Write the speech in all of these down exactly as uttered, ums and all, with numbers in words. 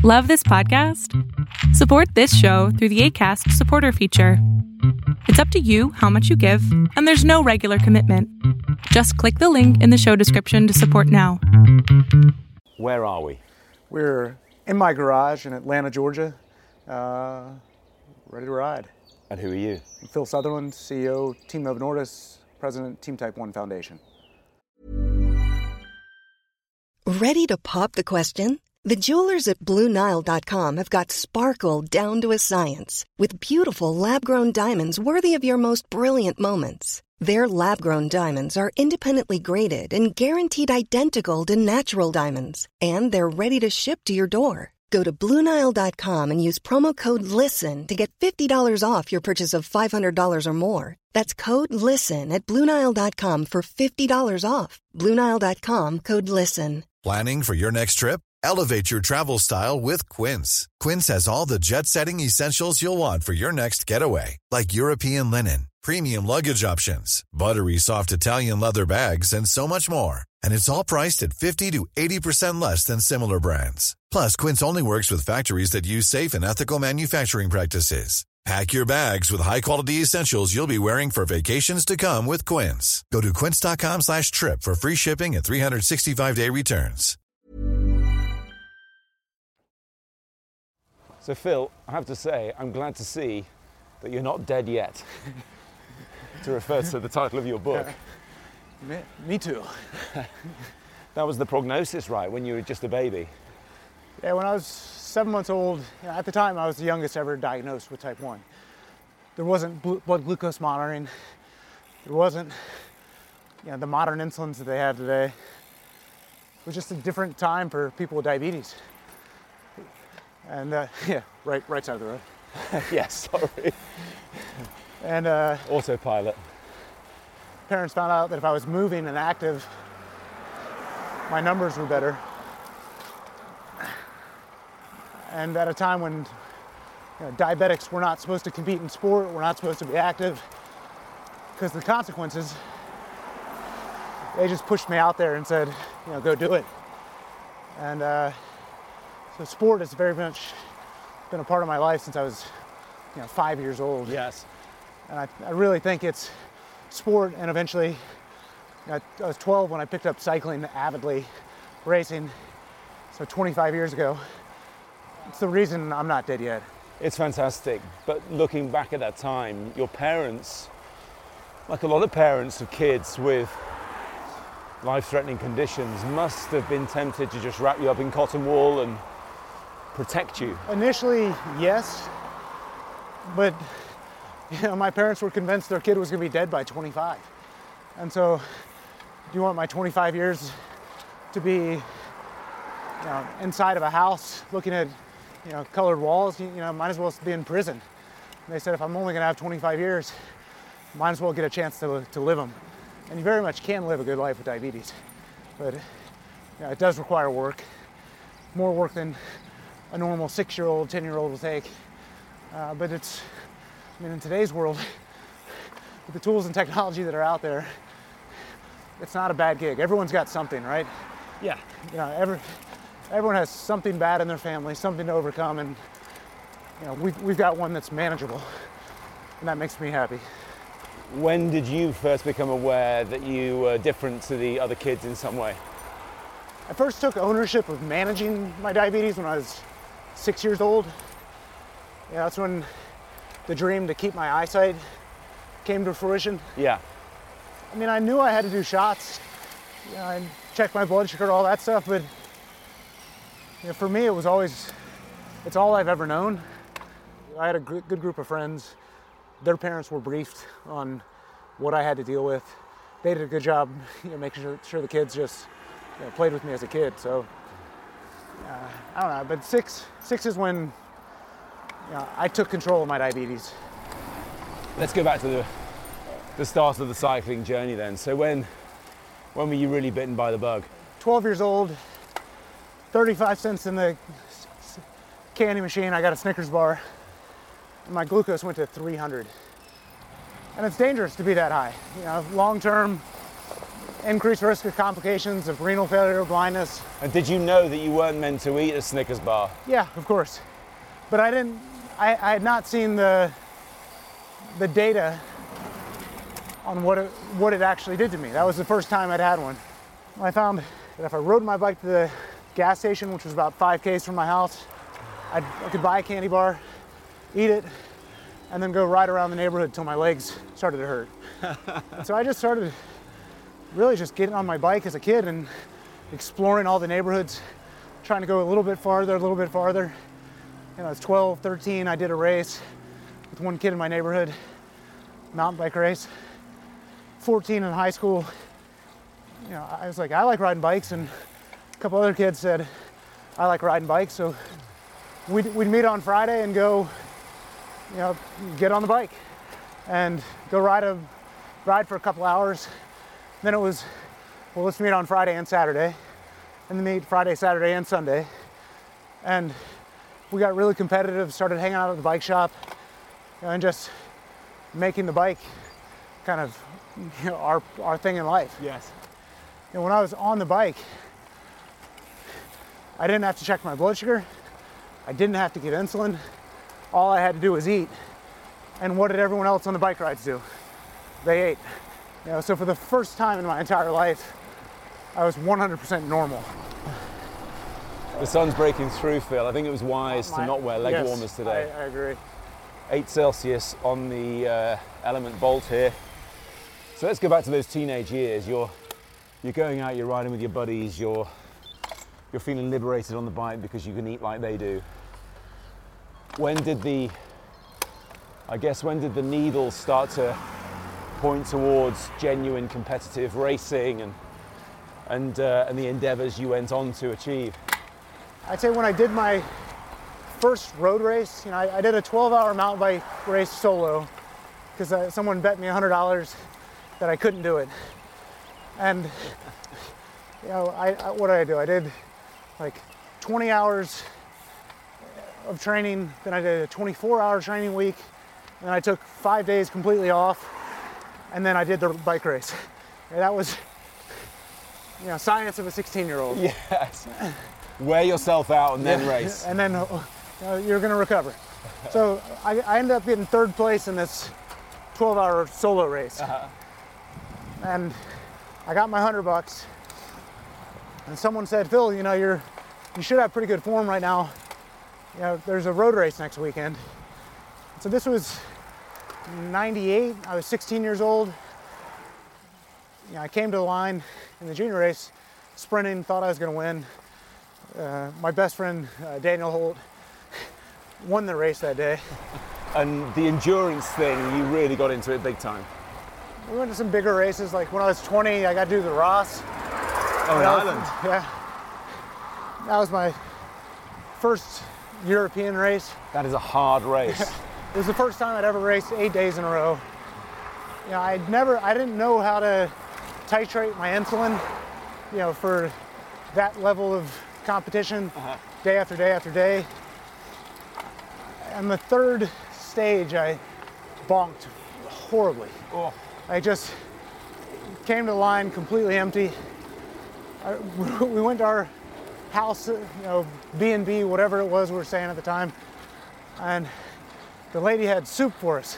Love this podcast? Support this show through the Acast supporter feature. It's up to you how much you give, and there's no regular commitment. Just click the link in the show description to support now. Where are we? We're in my garage in Atlanta, Georgia, uh, ready to ride. And who are you? I'm Phil Sutherland, C E O, Team Novo Nordisk, President, Team Type one Foundation. Ready to pop the question? The jewelers at Blue Nile dot com have got sparkle down to a science with beautiful lab-grown diamonds worthy of your most brilliant moments. Their lab-grown diamonds are independently graded and guaranteed identical to natural diamonds, and they're ready to ship to your door. Go to Blue Nile dot com and use promo code LISTEN to get fifty dollars off your purchase of five hundred dollars or more. That's code LISTEN at Blue Nile dot com for fifty dollars off. Blue Nile dot com, code LISTEN. Planning for your next trip? Elevate your travel style with Quince. Quince has all the jet-setting essentials you'll want for your next getaway, like European linen, premium luggage options, buttery soft Italian leather bags, and so much more. And it's all priced at fifty to eighty percent less than similar brands. Plus, Quince only works with factories that use safe and ethical manufacturing practices. Pack your bags with high-quality essentials you'll be wearing for vacations to come with Quince. Go to quince dot com slash trip for free shipping and three sixty-five day returns. So Phil, I have to say, I'm glad to see that you're not dead yet, to refer to the title of your book. Me, me too. That was the prognosis, right, when you were just a baby? Yeah, when I was seven months old, you know, at the time I was the youngest ever diagnosed with type one. There wasn't blood glucose monitoring. There wasn't you know, the modern insulins that they have today. It was just a different time for people with diabetes. And uh, yeah, right, right side of the road. Yes, sorry. And uh, autopilot. Parents found out that if I was moving and active, my numbers were better. And at a time when you know, diabetics were not supposed to compete in sport, we're not supposed to be active, because the consequences, they just pushed me out there and said, you know, go do it. And uh, so sport has very much been a part of my life since I was, you know, five years old. Yes. And I, I really think it's sport, and eventually, you know, I was twelve when I picked up cycling avidly, racing, so twenty-five years ago. It's the reason I'm not dead yet. It's fantastic, but looking back at that time, your parents, like a lot of parents of kids with life-threatening conditions, must have been tempted to just wrap you up in cotton wool and protect you. Initially, yes, but you know, my parents were convinced their kid was going to be dead by twenty-five. And so, do you want my twenty-five years to be, you know, inside of a house looking at, you know, colored walls? You, you know, might as well be in prison. And they said, if I'm only going to have twenty-five years, might as well get a chance to, to live them. And you very much can live a good life with diabetes, but you know, it does require work, more work than a normal six-year-old, ten-year-old will take. Uh, but it's, I mean, in today's world, with the tools and technology that are out there, it's not a bad gig. Everyone's got something, right? Yeah. You know, every, everyone has something bad in their family, something to overcome, and you know, we've, we've got one that's manageable, and that makes me happy. When did you first become aware that you were different to the other kids in some way? I first took ownership of managing my diabetes when I was six years old. Yeah, that's when the dream to keep my eyesight came to fruition. Yeah. I mean, I knew I had to do shots. You know, I checked my blood sugar, all that stuff, but you know, for me, it was always, it's all I've ever known. I had a good group of friends. Their parents were briefed on what I had to deal with. They did a good job, you know, making sure, sure the kids just you know, played with me as a kid. So uh, I don't know, but six, six is when you know, I took control of my diabetes. Let's go back to the the start of the cycling journey then. So when when were you really bitten by the bug? twelve years old, thirty-five cents in the candy machine. I got a Snickers bar, and my glucose went to three hundred. And it's dangerous to be that high. You know, long term, increased risk of complications of renal failure, blindness. And did you know that you weren't meant to eat a Snickers bar? Yeah, of course. But I didn't, I, I had not seen the, the data on what it, what it actually did to me. That was the first time I'd had one. I found that if I rode my bike to the gas station, which was about five Ks from my house, I'd, I could buy a candy bar, eat it, and then go ride around the neighborhood until my legs started to hurt. And so I just started really just getting on my bike as a kid and exploring all the neighborhoods, trying to go a little bit farther, a little bit farther. And I was twelve, thirteen, I did a race with one kid in my neighborhood, mountain bike race. fourteen in high school, you know, I was like, I like riding bikes, and a couple other kids said, I like riding bikes, so we'd, we'd meet on Friday and go, you know, get on the bike and go ride a ride for a couple hours. Then it was, well, let's meet on Friday and Saturday, and then meet Friday, Saturday, and Sunday. And we got really competitive, started hanging out at the bike shop, you know, and just making the bike kind of, you know, our, our thing in life. Yes. You know, when I was on the bike, I didn't have to check my blood sugar. I didn't have to get insulin. All I had to do was eat. And what did everyone else on the bike rides do? They ate. You know, so for the first time in my entire life, I was one hundred percent normal. The sun's breaking through, Phil. I think it was wise My, to not wear leg yes, warmers today. I, I agree. Eight Celsius on the uh, Element Bolt here. So let's go back to those teenage years. You're you're going out, you're riding with your buddies, you're you're feeling liberated on the bike because you can eat like they do. When did the I guess when did the needle start to point towards genuine competitive racing and and uh, and the endeavors you went on to achieve? I'd say when I did my first road race, you know, I, I did a twelve hour mountain bike race solo because uh, someone bet me one hundred dollars that I couldn't do it. And, you know, I, I, what did I do? I did like twenty hours of training, then I did a twenty-four hour training week, and then I took five days completely off, and then I did the bike race. And that was, you know, science of a sixteen year old. Yes. Wear yourself out and then Yeah. race. And then uh, you're going to recover. So I, I ended up getting third place in this twelve hour solo race. Uh-huh. And I got my hundred bucks. And someone said, Phil, you know, you're, you should have pretty good form right now. You know, there's a road race next weekend. So this was ninety-eight. I was sixteen years old. You know, I came to the line in the junior race, sprinting, thought I was going to win. Uh, my best friend, uh, Daniel Holt, won the race that day. And the endurance thing, you really got into it big time. We went to some bigger races, like when I was twenty, I got to do the Ross. Oh, in That was- Ireland. Yeah. That was my first European race. That is a hard race. It was the first time I'd ever raced eight days in a row. You know, I'd never, I didn't know how to titrate my insulin, you know, for that level of competition, Uh-huh. day after day after day. And the third stage, I bonked horribly. Oh. I just came to the line completely empty. I, we went to our house, you know, B and B, whatever it was we were staying at the time, and the lady had soup for us.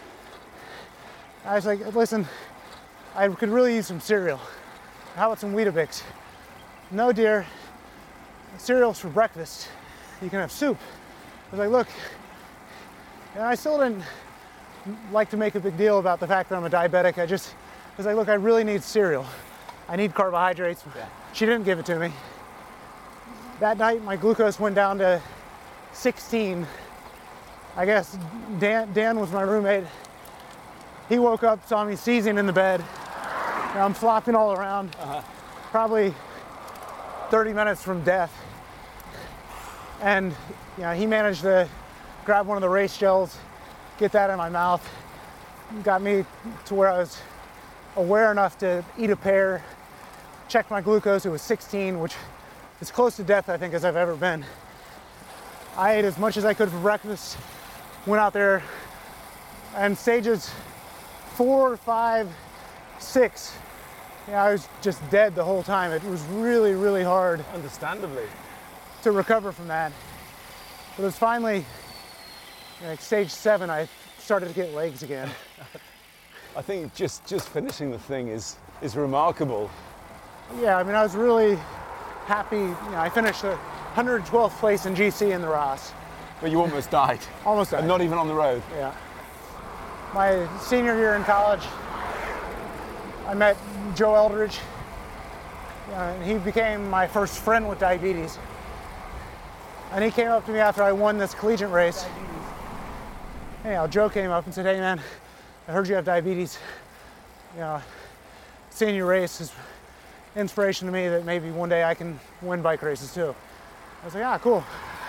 I was like, listen, I could really use some cereal. How about some Weetabix? No, dear, cereal's for breakfast. You can have soup. I was like, look, and I still didn't like to make a big deal about the fact that I'm a diabetic. I just was like, look, I really need cereal. I need carbohydrates. Yeah. She didn't give it to me. That night, my glucose went down to sixteen. I guess Dan, Dan was my roommate. He woke up, saw me seizing in the bed. And I'm flopping all around, Uh-huh. probably thirty minutes from death. And you know, he managed to grab one of the race gels, get that in my mouth, got me to where I was aware enough to eat a pear, check my glucose, it was sixteen, which is close to death, I think, as I've ever been. I ate as much as I could for breakfast, went out there, and stages four, five, six, Yeah, I was just dead the whole time. It was really, really hard. Understandably. To recover from that. But it was finally, like stage seven, I started to get legs again. I think just, just finishing the thing is, is remarkable. Yeah, I mean, I was really happy. You know, I finished the one hundred twelfth place in G C in the Ross. But you almost died. Almost died. And not even on the road. Yeah. My senior year in college, I met Joe Eldridge. Uh, and he became my first friend with diabetes. And he came up to me after I won this collegiate race. Anyhow, Joe came up and said, "Hey man, I heard you have diabetes. You know, seeing your race is inspiration to me that maybe one day I can win bike races too." I was like, "Ah, cool."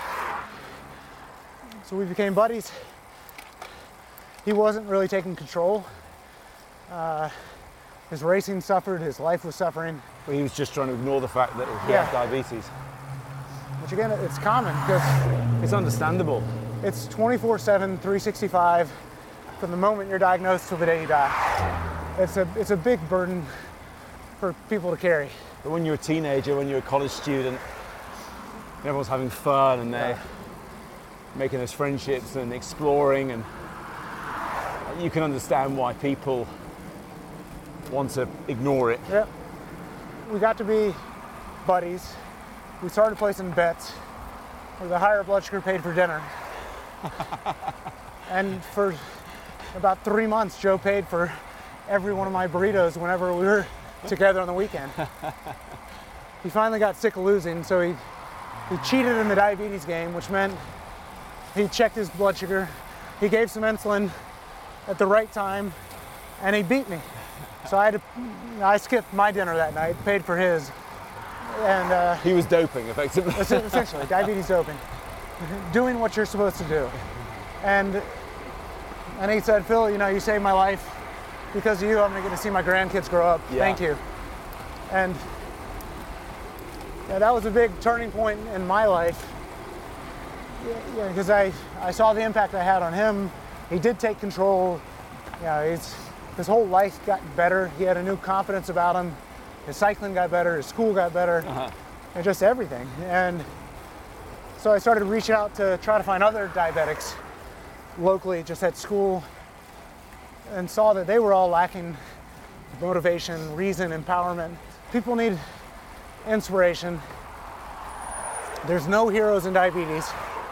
So we became buddies. He wasn't really taking control. Uh, his racing suffered, his life was suffering. Well, he was just trying to ignore the fact that he Yeah. had diabetes. Which again, it's common because It's understandable. it's twenty-four seven, three sixty-five from the moment you're diagnosed till the day you die. It's a, it's a big burden for people to carry. But when you're a teenager, when you're a college student, everyone's having fun and they're Yeah. making those friendships and exploring, and you can understand why people want to ignore it. Yep. We got to be buddies. We started placing bets where the higher blood sugar paid for dinner. And for about three months, Joe paid for every one of my burritos whenever we were together on the weekend. He finally got sick of losing, so he, he cheated in the diabetes game, which meant he checked his blood sugar, he gave some insulin at the right time, and he beat me. So I had to, I skipped my dinner that night, paid for his, and uh, He was doping, effectively. essentially, diabetes doping, doing what you're supposed to do. And and he said, "Phil, you know, you saved my life. Because of you, I'm gonna get to see my grandkids grow up. Yeah. Thank you." And yeah, that was a big turning point in my life. Yeah, because I, I saw the impact I had on him. He did take control. Yeah, he's, his whole life got better. He had a new confidence about him. His cycling got better. His school got better. Uh-huh. And just everything. And so I started reaching out to try to find other diabetics locally, just at school, and saw that they were all lacking motivation, reason, empowerment. People need inspiration. There's no heroes in diabetes.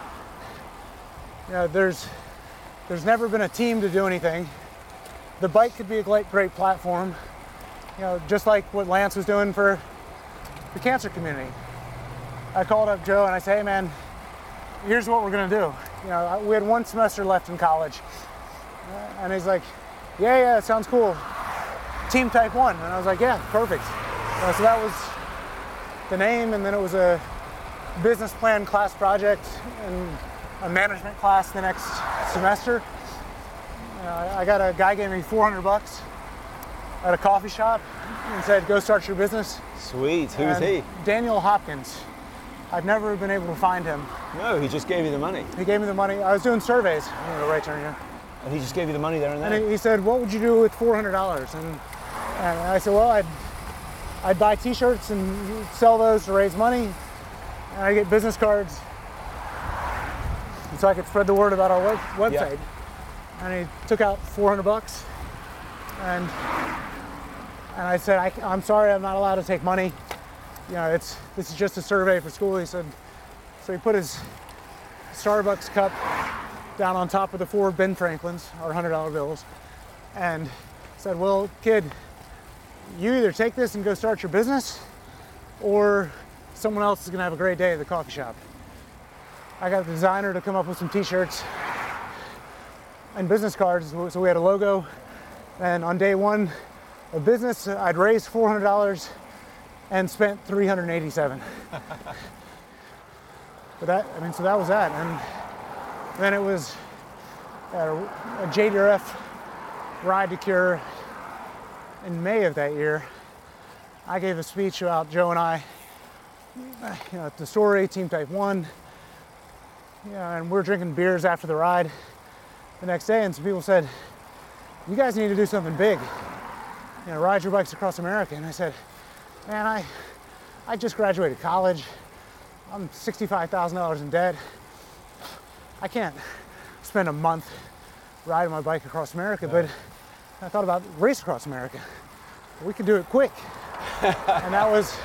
You know, there's there's never been a team to do anything. The bike could be a great, great platform. You know, just like what Lance was doing for the cancer community. I called up Joe and I said, "Hey man, here's what we're gonna do." You know, we had one semester left in college. And he's like, "Yeah, yeah, it sounds cool. Team Type one." And I was like, "Yeah, perfect." Uh, so that was the name, and then it was a business plan class project and a management class the next semester. Uh, I got a guy gave me four hundred bucks at a coffee shop and said, "Go start your business." Sweet. Who was And he? Daniel Hopkins. I've never been able to find him. No, he just gave you the money. He gave me the money. I was doing surveys. I'm gonna go right turn here. And he just gave you the money there and then? And he, he said, "What would you do with four hundred dollars? And, and I said, "Well, I'd, I'd buy t-shirts and sell those to raise money. And I'd get business cards. And so I could spread the word about our web, website." Yeah. And he took out four hundred bucks. And, and I said, I, "I'm sorry, I'm not allowed to take money. You know, it's, this is just a survey for school." He said, so he put his Starbucks cup down on top of the four Ben Franklins, our one hundred dollar bills, and said, "Well, kid, you either take this and go start your business, or someone else is gonna have a great day at the coffee shop." I got the designer to come up with some t-shirts and business cards, so we had a logo, and on day one of business, I'd raised four hundred dollars and spent three hundred eighty-seven dollars. But that, I mean, so that was that. And then it was a, a J D R F Ride to Cure in May of that year. I gave a speech about Joe and I, you know, the story, Team Type one, you know, and we're drinking beers after the ride the next day, and some people said, "You guys need to do something big." you know, Ride Your Bikes Across America. And I said, man, I, I just graduated college. I'm sixty-five thousand dollars in debt. I can't spend a month riding my bike across America, but I thought about race across America. We could do it quick. And that was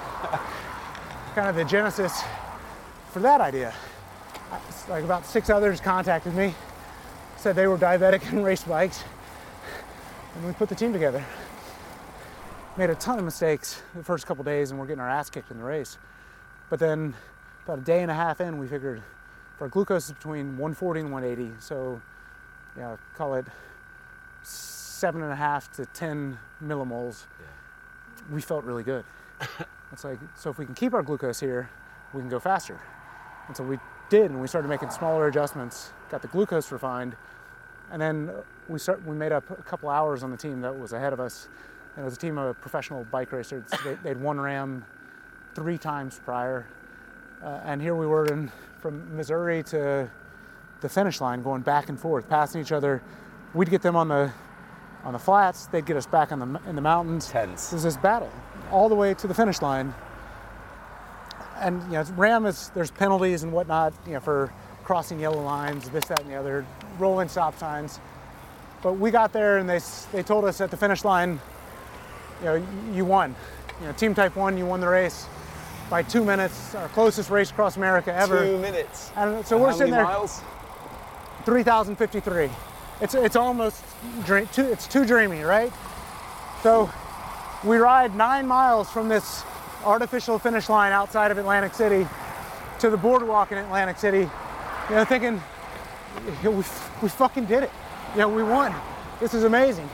kind of the genesis for that idea. Like about six others contacted me, said they were diabetic and raced bikes, and we put the team together. Made a ton of mistakes the first couple days and we're getting our ass kicked in the race. But then about a day and a half in, we figured if our glucose is between one forty and one eighty, so you know, call it seven and a half to ten millimoles, yeah. We felt really good. It's like, so if we can keep our glucose here, we can go faster. And so we did, and we started making smaller adjustments, got the glucose refined, and then we start, we made up a couple hours on the team that was ahead of us. And it was a team of professional bike racers. They, they'd won RAM three times prior. Uh, and here we were in, from Missouri to the finish line, going back and forth, passing each other. We'd get them on the on the flats, they'd get us back on the in the mountains. Tense. There's this battle all the way to the finish line. And you know, RAM is, there's penalties and whatnot, you know, for crossing yellow lines, this, that, and the other, rolling stop signs. But we got there and they they told us at the finish line, you know, you won. You know, Team Type one, you won the race by two minutes, our closest race across America ever. Two minutes. And so and we're how sitting many there. miles? three thousand fifty-three. It's it's almost dream, too, it's too dreamy, right? So we ride nine miles from this artificial finish line outside of Atlantic City to the boardwalk in Atlantic City, you know, thinking, we we fucking did it. You know, we won. This is amazing.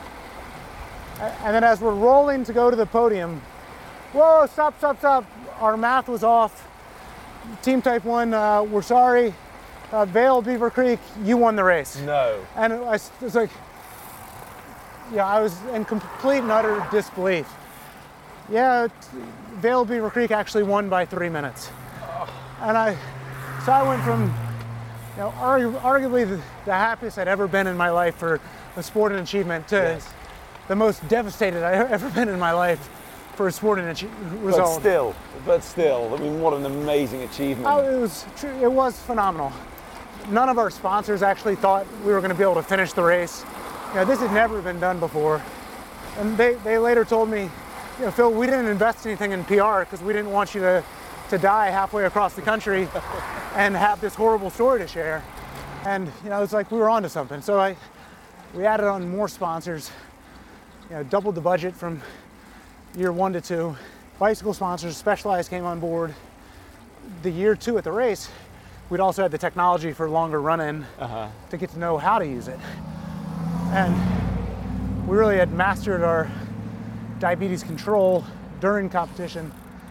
And then as we're rolling to go to the podium, whoa, stop, stop, stop. Our math was off. Team Type one, uh, we're sorry. Uh, Vail, Beaver Creek, you won the race. No. And it was, it was like, yeah, I was in complete and utter disbelief. Yeah, Vail, Beaver Creek actually won by three minutes. Oh. And I, so I went from, you know, argu- arguably the, the happiest I'd ever been in my life for a sporting achievement to yes. the most devastated I've ever been in my life for a sporting achi- result. But still, but still, I mean, what an amazing achievement. Oh, it was, it was phenomenal. None of our sponsors actually thought we were going to be able to finish the race. You know, this had never been done before. And they, they later told me, you know, Phil, we didn't invest anything in P R because we didn't want you to, to die halfway across the country and have this horrible story to share. And, you know, it's like we were onto something. So I, we added on more sponsors, you know, doubled the budget from year one to two. Bicycle sponsors, Specialized came on board. The year two at the race, we'd also had the technology for longer run-in uh-huh. to get to know how to use it. And we really had mastered our diabetes control during competition.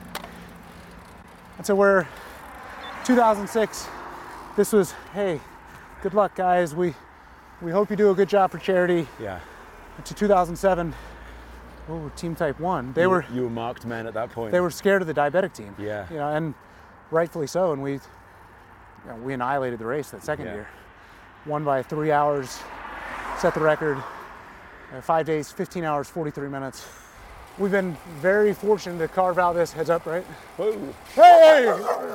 And so we're two thousand six, this was, hey, good luck guys. We we hope you do a good job for charity. Yeah. And to two thousand seven, oh, Team Type one. They you, were you were marked men at that point. They were scared of the diabetic team. Yeah. You know, and rightfully so. And we you know, we annihilated the race that second yeah. year. Won by three hours, set the record. Uh, five days, fifteen hours, forty-three minutes. We've been very fortunate to carve out this heads up, right? Whoa. Hey!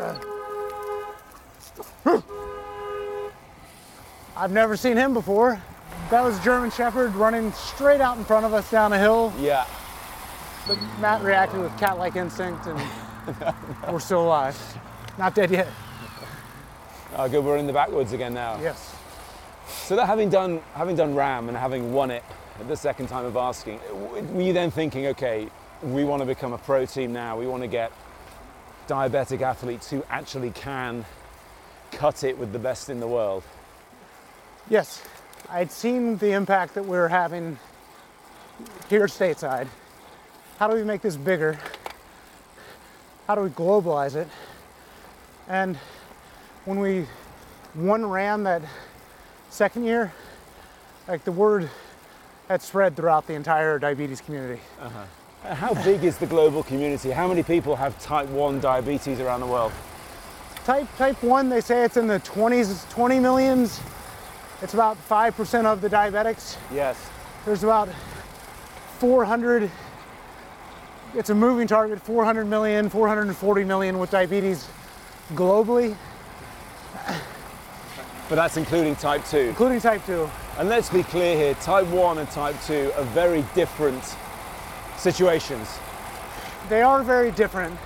I've never seen him before. That was a German Shepherd running straight out in front of us down a hill. Yeah. But Matt reacted with cat-like instinct and we're still alive. Not dead yet. Oh, good, we're in the backwoods again now. Yes. So that having done having done RAM and having won it the second time of asking, were you then thinking, okay, we want to become a pro team now, we want to get diabetic athletes who actually can cut it with the best in the world? Yes. I'd seen the impact that we were having here stateside. How do we make this bigger? How do we globalize it? And when we won RAM that second year, like the word had spread throughout the entire diabetes community. Uh-huh. How big is the global community? How many people have type one diabetes around the world? Type type one, they say it's in the twenties, twenty millions. It's about five percent of the diabetics. Yes. There's about four hundred, it's a moving target, four hundred million, four hundred forty million with diabetes globally. But that's including type two. Including type two. And let's be clear here, type one and type two are very different situations. They are very different.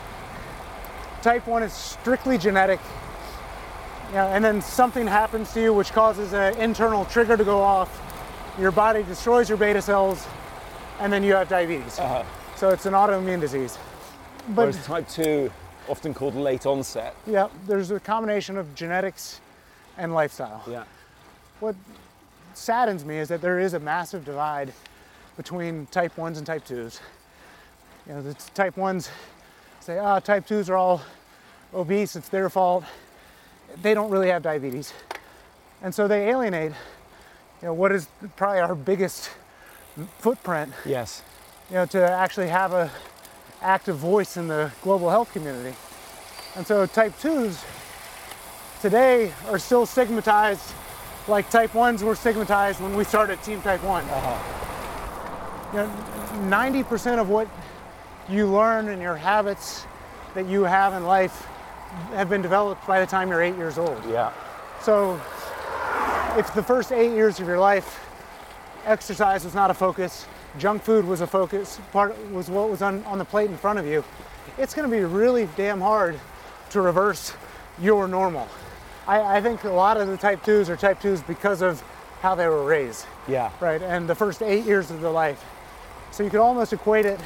Type one is strictly genetic. You know, and then something happens to you which causes an internal trigger to go off. Your body destroys your beta cells, and then you have diabetes. Uh-huh. So it's an autoimmune disease. But whereas type two, often called late onset. Yeah, there's a combination of genetics and lifestyle. Yeah. What saddens me is that there is a massive divide between type ones and type twos. You know, the type ones say, ah, oh, type twos are all obese, it's their fault. They don't really have diabetes. And so they alienate, you know, what is probably our biggest footprint. Yes. You know, to actually have a active voice in the global health community. And so type twos today are still stigmatized like type ones were stigmatized when we started Team Type one. Uh-huh. You know, ninety percent of what you learn and your habits that you have in life have been developed by the time you're eight years old. Yeah. So if the first eight years of your life, exercise was not a focus, junk food was a focus, part was what was on, on the plate in front of you, it's gonna be really damn hard to reverse your normal. I, I think a lot of the type twos are type twos because of how they were raised. Yeah. Right, and the first eight years of their life. So you could almost equate it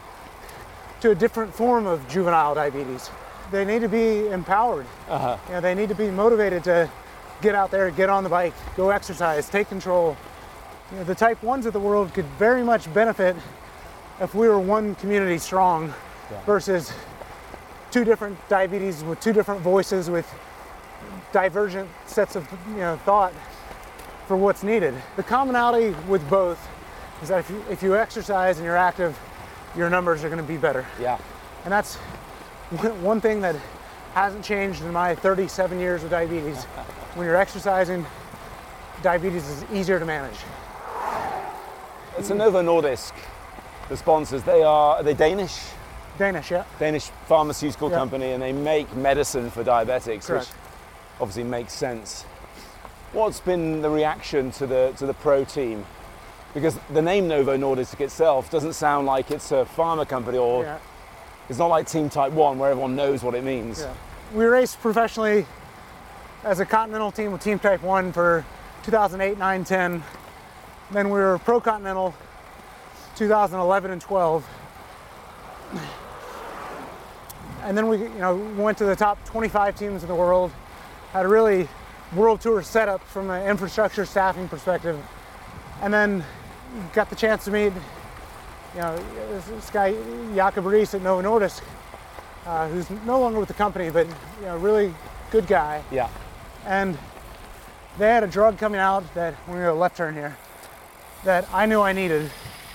to a different form of juvenile diabetes. They need to be empowered. Uh-huh. You know, they need to be motivated to get out there, get on the bike, go exercise, take control. You know, the type ones of the world could very much benefit if we were one community strong yeah. versus two different diabetes with two different voices with divergent sets of you know thought for what's needed. The commonality with both is that if you, if you exercise and you're active, your numbers are going to be better. Yeah. And that's one thing that hasn't changed in my thirty-seven years of diabetes. When you're exercising, diabetes is easier to manage. It's a Novo Nordisk, the sponsors. They are, are they Danish? Danish, yeah. Danish pharmaceutical yeah. company, and they make medicine for diabetics, Correct. which obviously makes sense. What's been the reaction to the to the pro team? Because the name Novo Nordisk itself doesn't sound like it's a pharma company, or yeah. it's not like Team Type one where everyone knows what it means. Yeah. We raced professionally as a continental team with Team Type one for two thousand eight, nine, ten. Then we were Pro Continental two thousand eleven and twelve. And then we you know, went to the top twenty-five teams in the world, had a really world tour setup from an infrastructure staffing perspective. And then got the chance to meet you know, this, this guy, Jakob Riis at Novo Nordisk, uh, who's no longer with the company, but you know, really good guy. Yeah. And they had a drug coming out that, when we go left turn here, that I knew I needed.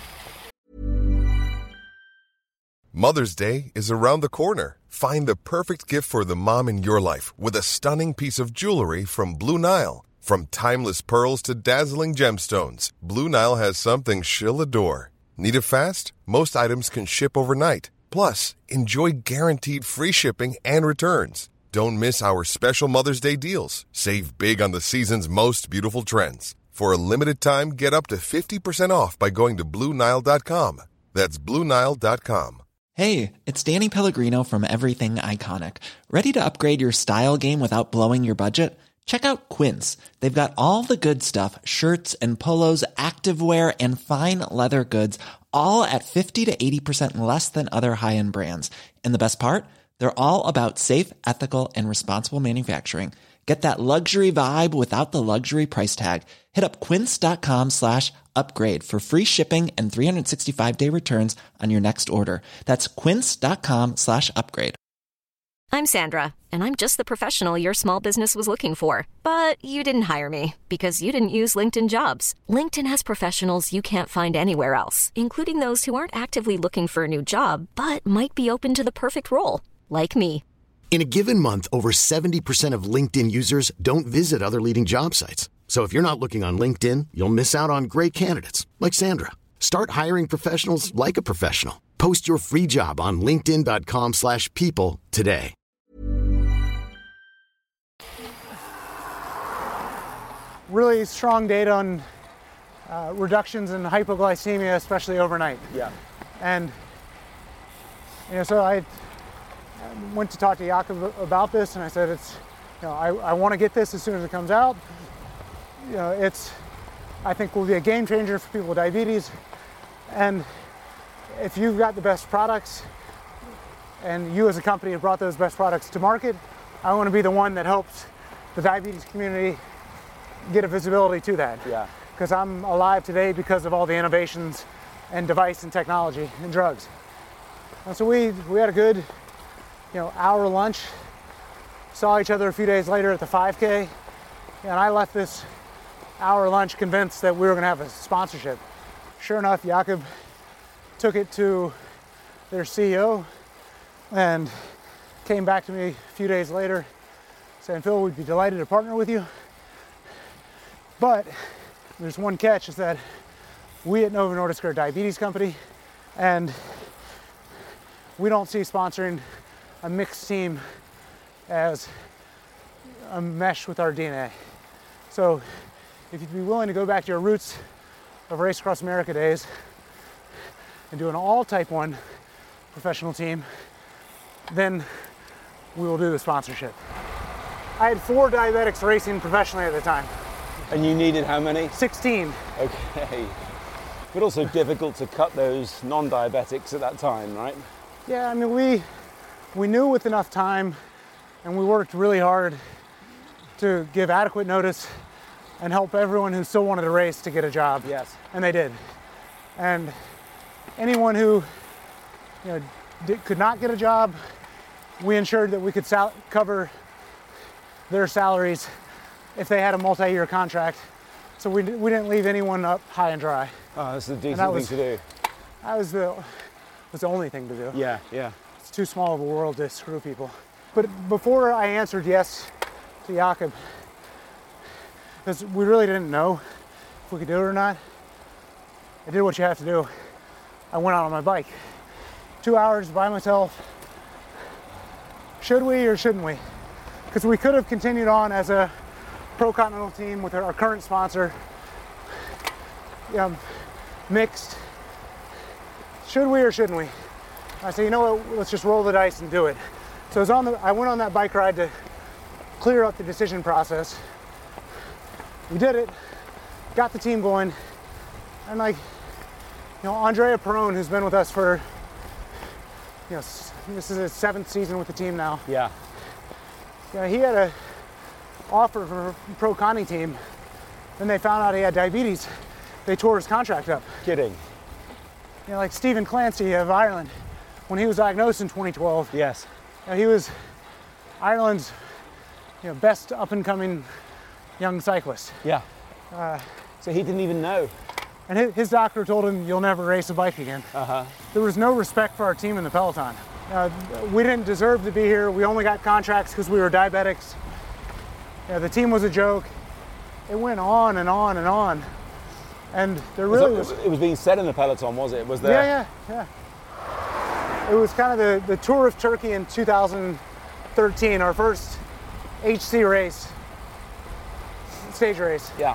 Mother's Day is around the corner. Find the perfect gift for the mom in your life with a stunning piece of jewelry from Blue Nile. From timeless pearls to dazzling gemstones, Blue Nile has something she'll adore. Need it fast? Most items can ship overnight. Plus, enjoy guaranteed free shipping and returns. Don't miss our special Mother's Day deals. Save big on the season's most beautiful trends. For a limited time, get up to fifty percent off by going to Blue Nile dot com. That's Blue Nile dot com. Hey, it's Danny Pellegrino from Everything Iconic. Ready to upgrade your style game without blowing your budget? Check out Quince. They've got all the good stuff, shirts and polos, activewear, and fine leather goods, all at fifty to eighty percent less than other high-end brands. And the best part? They're all about safe, ethical, and responsible manufacturing. Get that luxury vibe without the luxury price tag. Hit up quince.com slash upgrade for free shipping and three sixty-five day returns on your next order. That's quince.com slash upgrade. I'm Sandra, and I'm just the professional your small business was looking for. But you didn't hire me because you didn't use LinkedIn Jobs. LinkedIn has professionals you can't find anywhere else, including those who aren't actively looking for a new job, but might be open to the perfect role, like me. In a given month, over seventy percent of LinkedIn users don't visit other leading job sites. So if you're not looking on LinkedIn, you'll miss out on great candidates, like Sandra. Start hiring professionals like a professional. Post your free job on linkedin dot com slash people today. Really strong data on uh, reductions in hypoglycemia, especially overnight. Yeah. And you know, so I went to talk to Jakob about this, and I said, it's, you know, I, I want to get this as soon as it comes out. You know, it's, I think will be a game changer for people with diabetes. And if you've got the best products, and you as a company have brought those best products to market, I want to be the one that helps the diabetes community get a visibility to that. Yeah. Because I'm alive today because of all the innovations and device and technology and drugs. And so we we had a good, you know, hour lunch. Saw each other a few days later at the five K, and I left this hour lunch convinced that we were going to have a sponsorship. Sure enough, Jakob took it to their C E O and came back to me a few days later saying, Phil, we'd be delighted to partner with you. But there's one catch, is that we at Novo Nordisk are a diabetes company, and we don't see sponsoring a mixed team as a mesh with our D N A. So if you'd be willing to go back to your roots of Race Across America days and do an all type one professional team, then we will do the sponsorship. I had four diabetics racing professionally at the time. And you needed how many? sixteen. Okay. But also difficult to cut those non-diabetics at that time, right? Yeah, I mean, we we knew with enough time, and we worked really hard to give adequate notice and help everyone who still wanted to race to get a job. Yes. And they did. And anyone who, you know, did, could not get a job, we ensured that we could sal- cover their salaries if they had a multi-year contract. So we, we didn't leave anyone up high and dry. Oh, that's a decent that thing was- to do. That was the, was the only thing to do. Yeah, yeah. It's too small of a world to screw people. But before I answered yes to Jakob, because we really didn't know if we could do it or not, I did what you have to do. I went out on my bike. Two hours by myself. Should we or shouldn't we? Because we could have continued on as a Pro Continental team with our current sponsor, um, mixed. Should we or shouldn't we? I said, you know what, let's just roll the dice and do it. So I, was on the, I went on that bike ride to clear up the decision process. We did it, got the team going, and like, you know, Andrea Perrone, who's been with us for, you know, this is his seventh season with the team now. Yeah. You know, he had a offer for a Pro Conti team, then they found out he had diabetes. They tore his contract up. Kidding. You know, like Stephen Clancy of Ireland, when he was diagnosed in twenty twelve. Yes. You know, he was Ireland's, you know, best up-and-coming young cyclist. Yeah. Uh, so he didn't even know. And his, his doctor told him, you'll never race a bike again. Uh-huh. There was no respect for our team in the peloton. Uh, we didn't deserve to be here. We only got contracts because we were diabetics. You know, the team was a joke. It went on and on and on. And there really was... It was being said in the peloton, was it? Was there? Yeah, yeah, yeah. It was kind of the, the Tour of Turkey in two thousand thirteen, our first H C race, stage race. Yeah.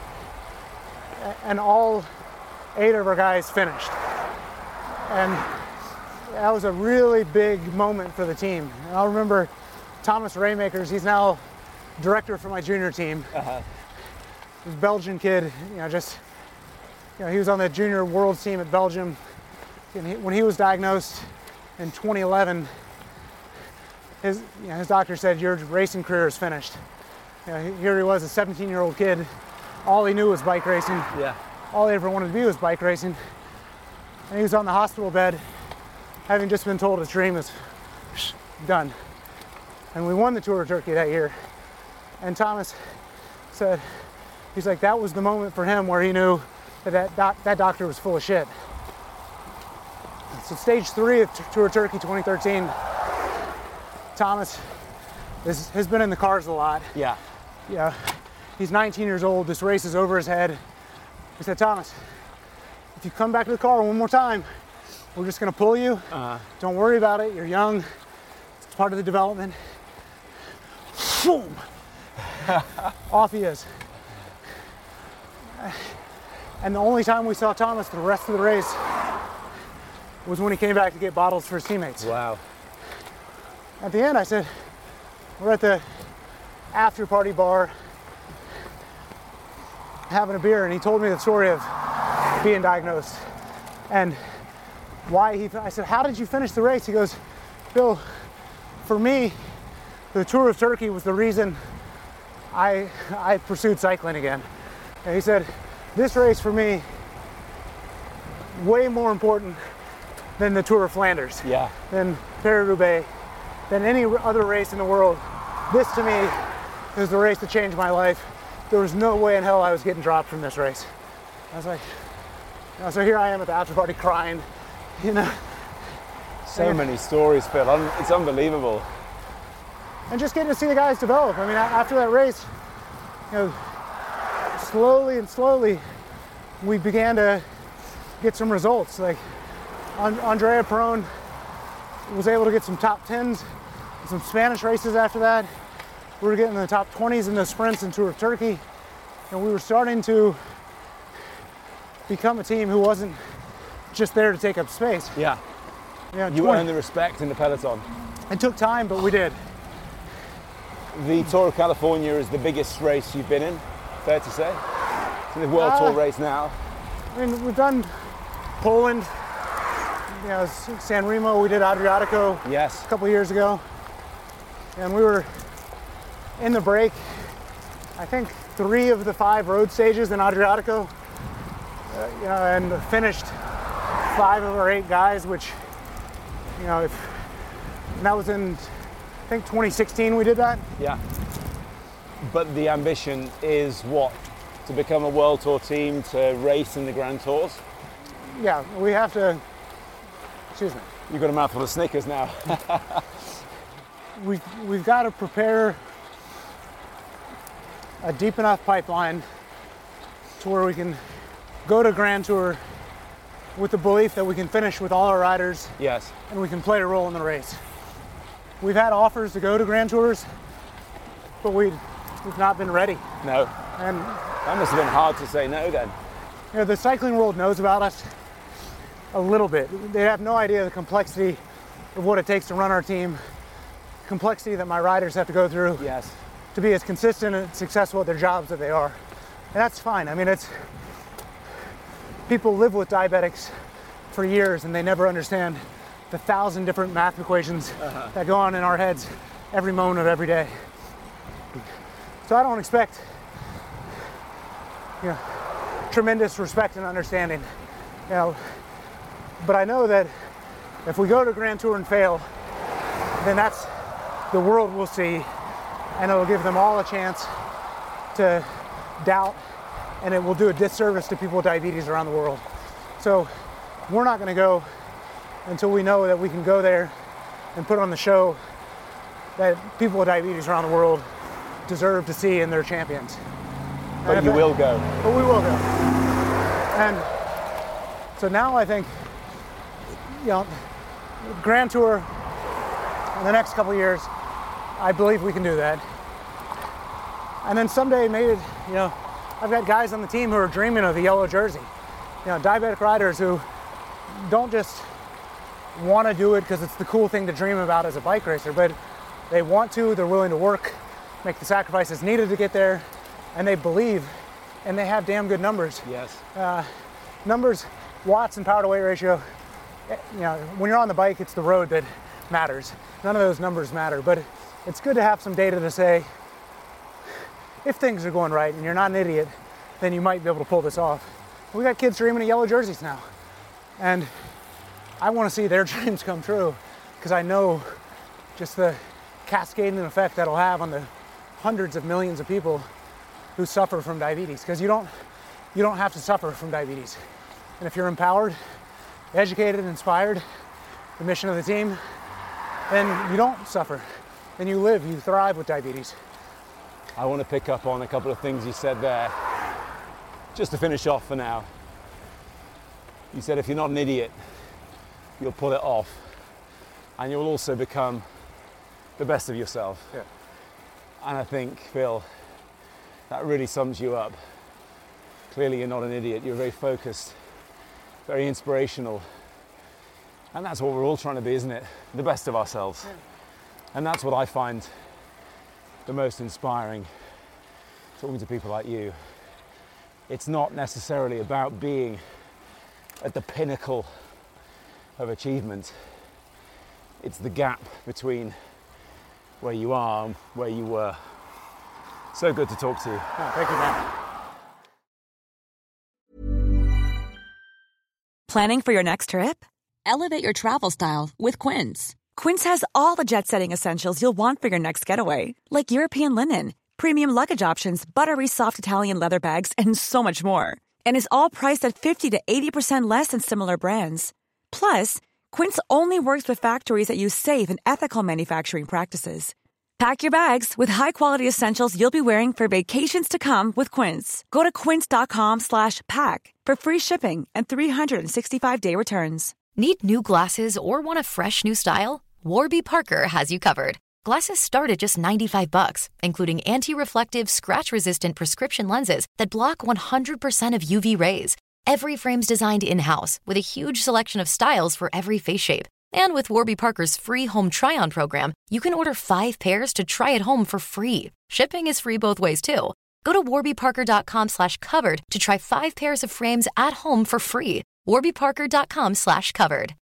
And all eight of our guys finished. And that was a really big moment for the team. And I'll remember Thomas Raymakers, he's now director for my junior team. Uh-huh. He's a Belgian kid, you know, just, you know, he was on the junior world team at Belgium. And he, when he was diagnosed in twenty eleven, his, you know, his doctor said, your racing career is finished. You know, here he was, a seventeen-year-old kid. All he knew was bike racing. Yeah. All he ever wanted to be was bike racing. And he was on the hospital bed, having just been told his dream is done. And we won the Tour of Turkey that year. And Thomas said, he's like, that was the moment for him where he knew that that, doc, that doctor was full of shit. So stage three of Tour of Turkey twenty thirteen, Thomas is, has been in the cars a lot. Yeah. Yeah. He's nineteen years old. This race is over his head. He said, Thomas, if you come back to the car one more time, we're just gonna pull you. Uh-huh. Don't worry about it, you're young. It's part of the development. Boom! Off he is. And the only time we saw Thomas the rest of the race was when he came back to get bottles for his teammates. Wow. At the end, I said, we're at the after party bar having a beer, and he told me the story of being diagnosed and why he, I said, how did you finish the race? He goes, Bill, for me, the Tour of Turkey was the reason I, I pursued cycling again. And he said, this race for me, way more important than the Tour of Flanders, yeah, than Paris-Roubaix, than any other race in the world. This to me is the race that changed my life. There was no way in hell I was getting dropped from this race. I was like, you know, so here I am at the after party crying, you know. So and, many stories, Phil. It's unbelievable. And just getting to see the guys develop. I mean, after that race, you know, slowly and slowly, we began to get some results. Like Andrea Perón was able to get some top tens, some Spanish races after that. We were getting in the top twenties in the sprints in Tour of Turkey. And we were starting to become a team who wasn't just there to take up space. Yeah. You know, you twenty earned the respect in the peloton. It took time, but we did. The Tour of California is the biggest race you've been in, fair to say? It's the World uh, Tour race now. I mean, we've done Poland, you know, San Remo, we did Adriatico yes. a couple of years ago. And we were in the break, I think three of the five road stages in Adriatico, uh, you know, and finished five of our eight guys, which, you know, if, and that was in, I think twenty sixteen we did that. Yeah. But the ambition is what? To become a World Tour team, to race in the Grand Tours? Yeah, we have to, excuse me. You've got a mouthful of Snickers now. we've, we've got to prepare a deep enough pipeline to where we can go to Grand Tour with the belief that we can finish with all our riders. Yes. And we can play a role in the race. We've had offers to go to Grand Tours, but we, we've not been ready. No. And that must have been hard to say no then. You know, the cycling world knows about us a little bit. They have no idea the complexity of what it takes to run our team, complexity that my riders have to go through. Yes. To be as consistent and successful at their jobs that they are. And that's fine. I mean, it's, people live with diabetics for years and they never understand the thousand different math equations uh-huh. that go on in our heads every moment of every day. So I don't expect, you know, tremendous respect and understanding, you know, but I know that if we go to Grand Tour and fail, then that's, the world will see, and it'll give them all a chance to doubt, and it will do a disservice to people with diabetes around the world. So we're not going to go until we know that we can go there and put on the show that people with diabetes around the world deserve to see in their champions. But you will go. But we will go. And so now I think, you know, Grand Tour in the next couple of years, I believe we can do that. And then someday maybe, you know, I've got guys on the team who are dreaming of the yellow jersey. You know, diabetic riders who don't just want to do it because it's the cool thing to dream about as a bike racer, but they want to, they're willing to work, make the sacrifices needed to get there, and they believe, and they have damn good numbers. Yes. Uh, numbers, watts and power to weight ratio, you know, when you're on the bike, it's the road that matters. None of those numbers matter, but it's good to have some data to say, if things are going right and you're not an idiot, then you might be able to pull this off. We got kids dreaming of yellow jerseys now. And I want to see their dreams come true because I know just the cascading effect that'll have on the hundreds of millions of people who suffer from diabetes, because you don't, you don't have to suffer from diabetes. And if you're empowered, educated, inspired, the mission of the team, then you don't suffer. Then you live, you thrive with diabetes. I want to pick up on a couple of things you said there, just to finish off for now. You said if you're not an idiot, you'll pull it off, and you'll also become the best of yourself. Yeah. And I think, Phil, that really sums you up. Clearly you're not an idiot, you're very focused, very inspirational. And that's what we're all trying to be, isn't it? The best of ourselves. Yeah. And that's what I find the most inspiring, talking to people like you. It's not necessarily about being at the pinnacle of achievement. It's the gap between where you are and where you were. So good to talk to you. Oh, thank you, man. Planning for your next trip? Elevate your travel style with Quince. Quince has all the jet-setting essentials you'll want for your next getaway, like European linen, premium luggage options, buttery soft Italian leather bags, and so much more. And is all priced at fifty to eighty percent less than similar brands. Plus, Quince only works with factories that use safe and ethical manufacturing practices. Pack your bags with high-quality essentials you'll be wearing for vacations to come with Quince. Go to quince.com slash pack for free shipping and three sixty-five day returns. Need new glasses or want a fresh new style? Warby Parker has you covered. Glasses start at just ninety-five bucks, including anti-reflective, scratch-resistant prescription lenses that block one hundred percent of U V rays. Every frame's designed in-house with a huge selection of styles for every face shape. And with Warby Parker's free home try-on program, you can order five pairs to try at home for free. Shipping is free both ways, too. Go to warbyparker.com slash covered to try five pairs of frames at home for free. warbyparker.com slash covered.